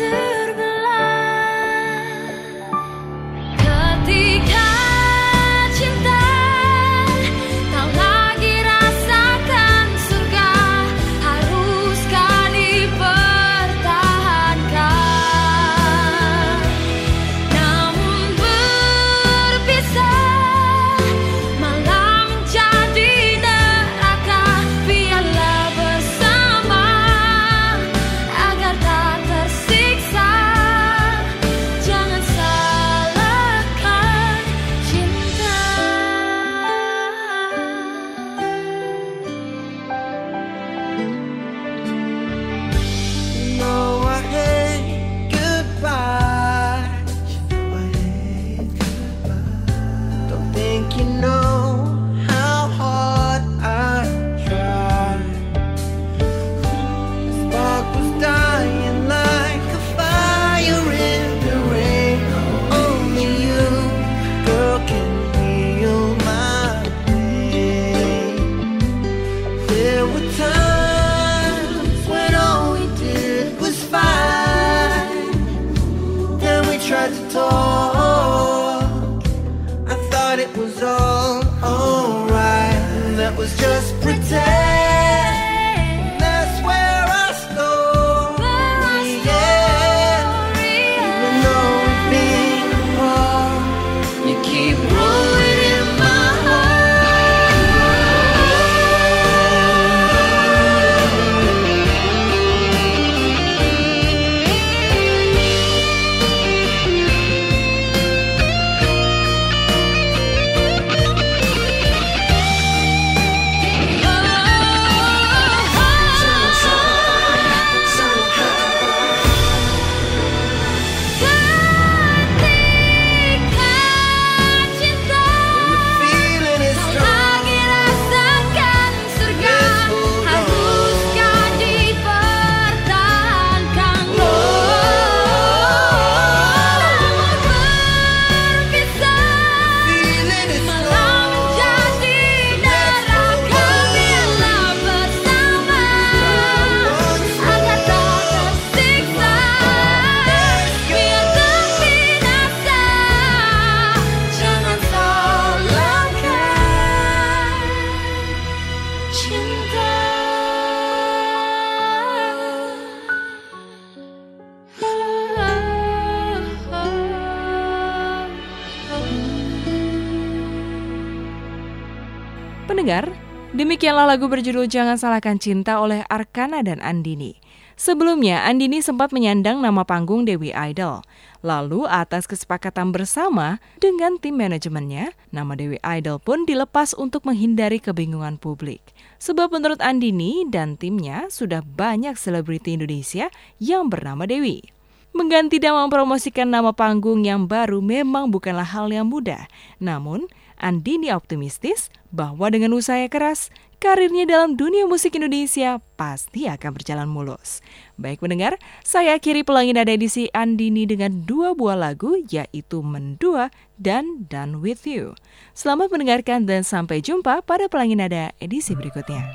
Pendengar, Demikianlah lagu berjudul Jangan Salahkan Cinta oleh Arkana dan Andini. Sebelumnya, Andini sempat menyandang nama panggung Dewi Idol. Lalu, atas kesepakatan bersama dengan tim manajemennya, nama Dewi Idol pun dilepas untuk menghindari kebingungan publik. Sebab menurut Andini dan timnya, sudah banyak selebriti Indonesia yang bernama Dewi. Mengganti dan mempromosikan nama panggung yang baru memang bukanlah hal yang mudah. Namun, Andini optimistis bahwa dengan usaha keras, karirnya dalam dunia musik Indonesia pasti akan berjalan mulus. Baik pendengar, saya akhiri Pelangi Nada edisi Andini dengan 2 buah lagu, yaitu Mendua dan Done With You. Selamat mendengarkan dan sampai jumpa pada Pelangi Nada edisi berikutnya.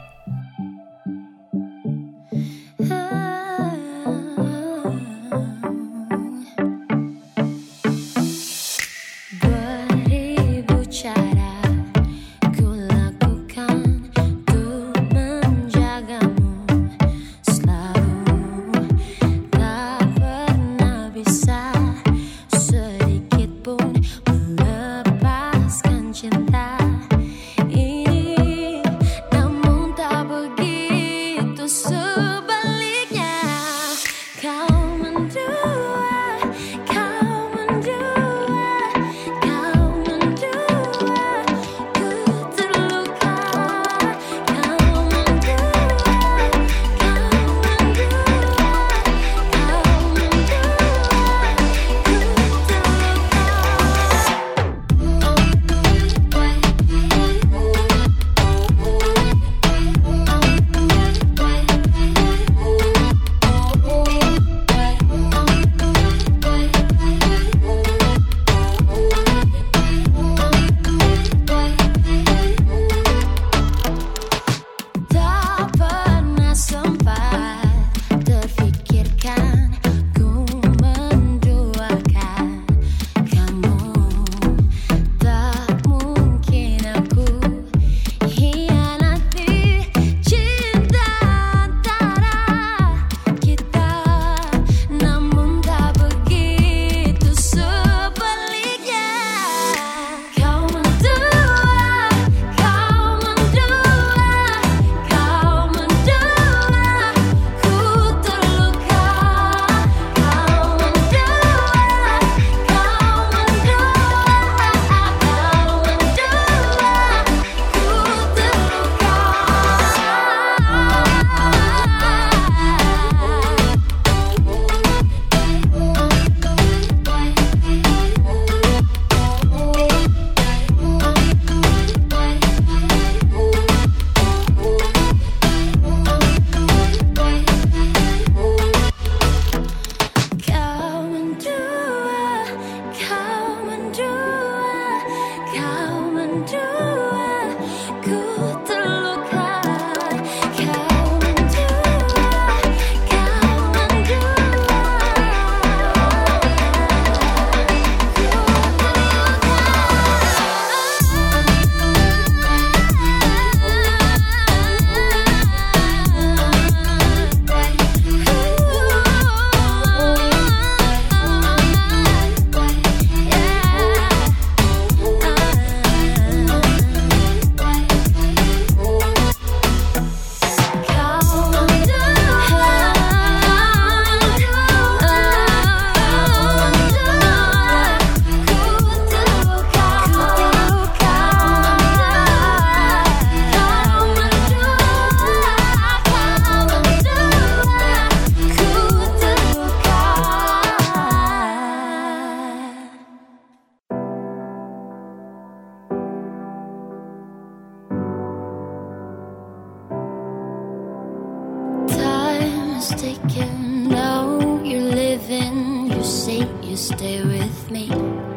mistaken. Now you're living, you say you stay with me.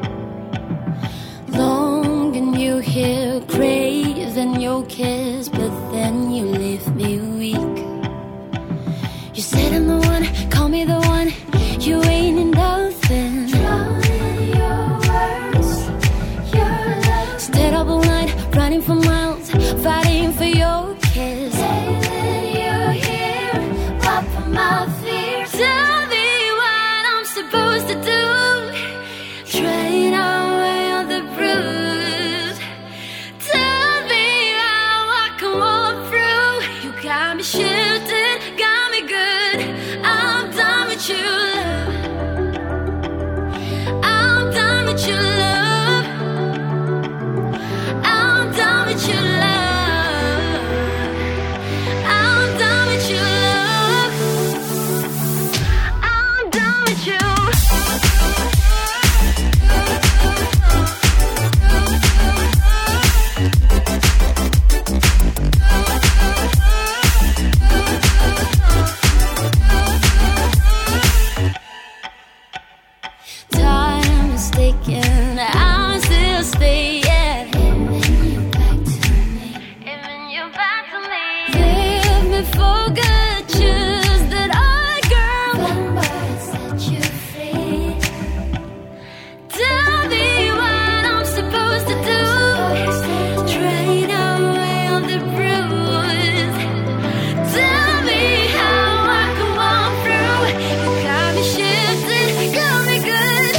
Longing you hear, craving your kiss, but then you leave me weak. You said I'm the one, call me the one, you ain't nothing. Drowning your words, your love. Stayed up all night, running for miles, fighting for your kiss. Lately you're here, up for my fears. Tell me what I'm supposed to do. Train away all the bruise. Tell me how I can walk. got me shifted, got me good. I'm done with you, love. I'm done with you, love. I'm done with you, love. I'm done with you, love. I'm done with you. I'm still staying. Even you back to me. Leave me for good, choose that other girl. Somebody set you free. Tell me what I'm supposed to do. Drain away all the bruise. Tell me how I can walk through. You got me shifted, got me good.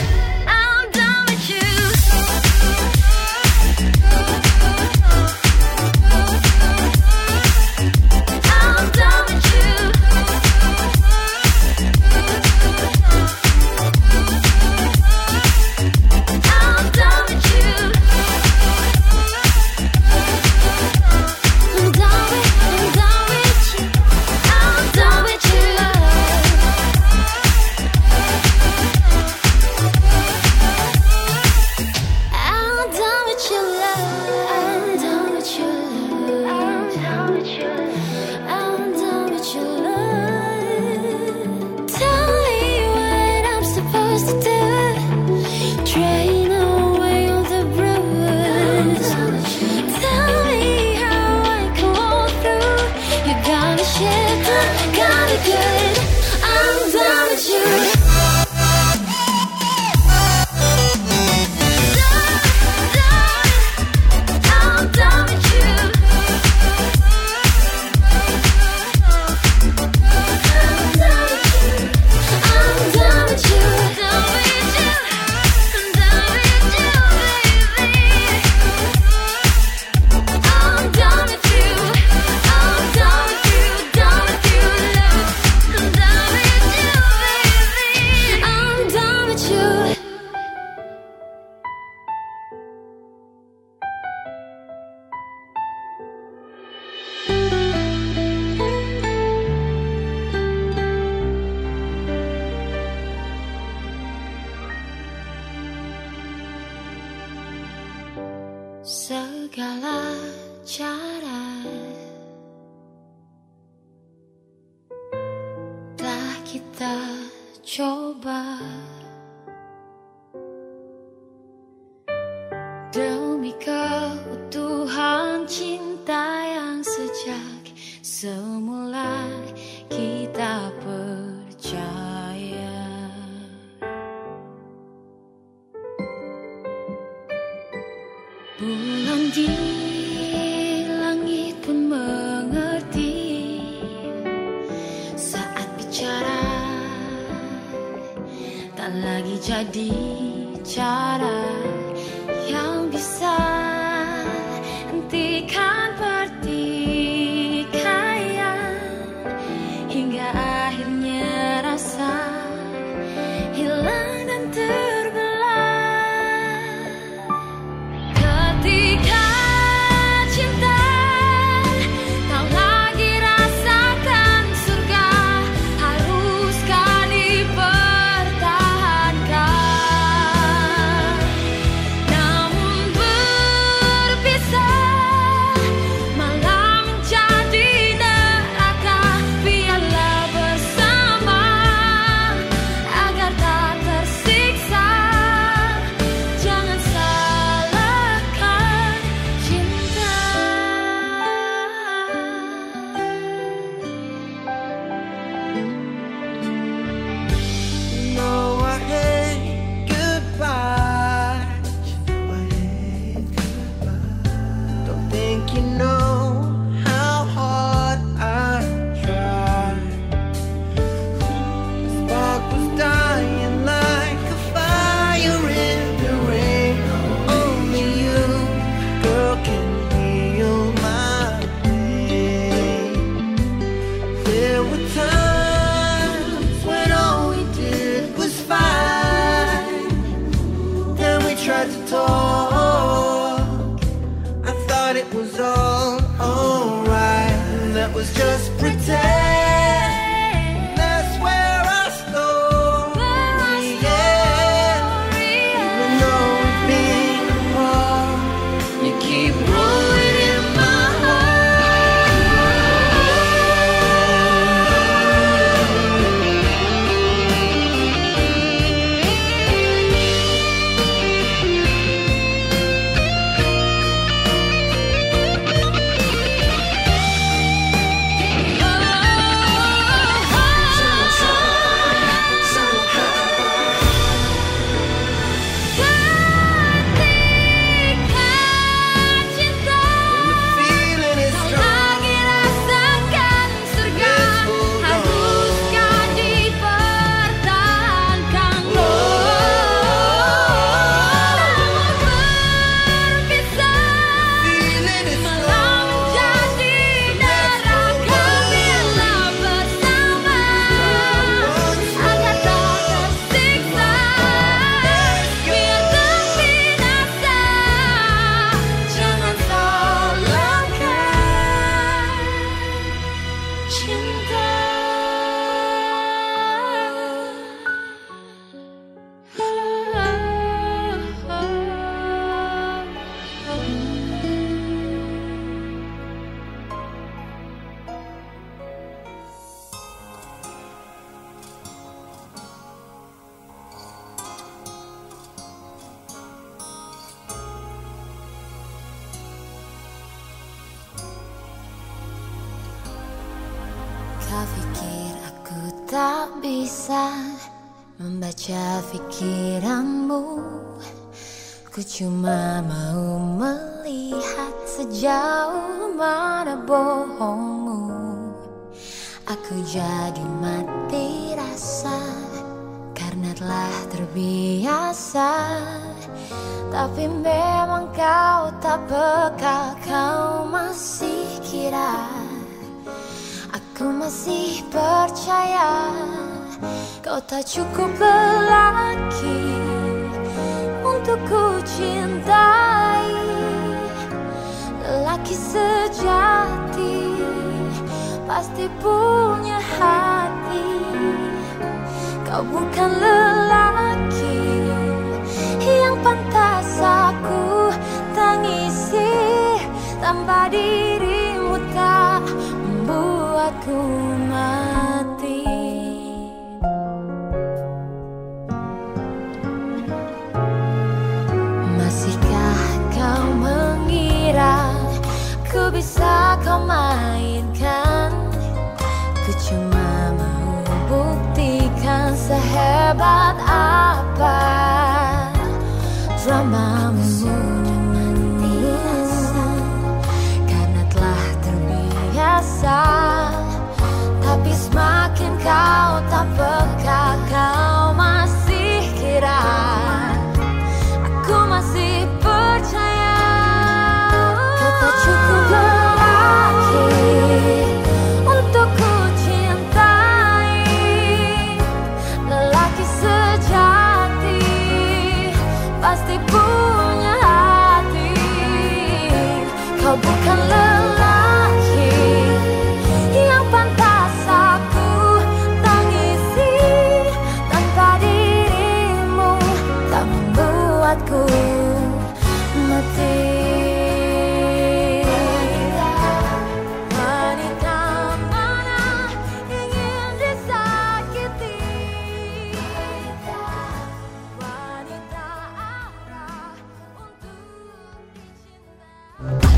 Segala cara telah kita coba demi keutuhan cinta yang sejak semula kita percaya. Bulan di langit pun mengerti saat bicara, tak lagi jadi cara yang bisa hentikan pertikaian hingga akhirnya rasa hilang dan terbelah. Ketika cinta tak lagi rasakan surga, haruskah dipertahankan? were times when all we did was fight. Then we tried to talk. I thought it was all alright. That was just pretend. Kau pikir aku tak bisa membaca pikiranmu. Ku cuma mau melihat sejauh mana bohongmu. Aku jadi mati rasa karena telah terbiasa. Tapi memang kau tak peka, kau masih kira aku masih percaya kau tak cukup lelaki untuk ku cintai. Lelaki sejati pasti punya hati. Kau bukan lelaki yang pantas aku tangisi. Tanpa dirimu tak membuatku mati. Masihkah kau mengira ku bisa kau mainkan? Ku cuma mau buktikan sehebat apa dramamu. Karena telah terbiasa, tapi semakin kau tak peka, kau masih kira aku masih percaya. Kau tak cukup lelaki untuk ku cintai. Lelaki sejati pasti punya hati. Kau bukan lelaki yang pantas aku tangisi. Tanpa dirimu tak membuatku mati. Wanita mana ingin disakiti? Wanita apa untuk dicintai?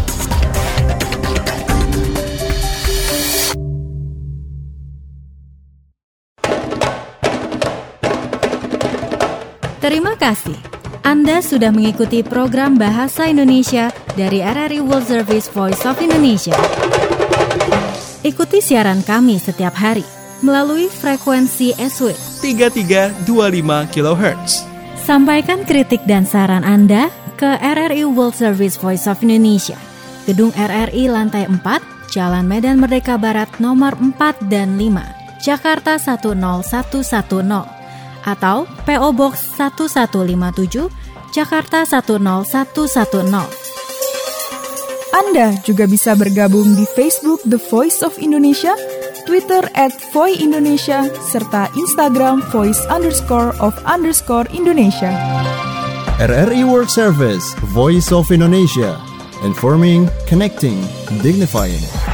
Terima kasih. Anda sudah mengikuti program Bahasa Indonesia dari RRI World Service Voice of Indonesia. Ikuti siaran kami setiap hari melalui frekuensi SW 3325 kHz. Sampaikan kritik dan saran Anda ke RRI World Service Voice of Indonesia, Gedung RRI Lantai 4, Jalan Medan Merdeka Barat nomor 4 dan 5, Jakarta 10110, atau PO Box 1157, Jakarta 10110. Anda juga bisa bergabung di Facebook The Voice of Indonesia, Twitter @voiindonesia, serta Instagram voice_of_Indonesia. RRI World Service, Voice of Indonesia. Informing, connecting, dignifying.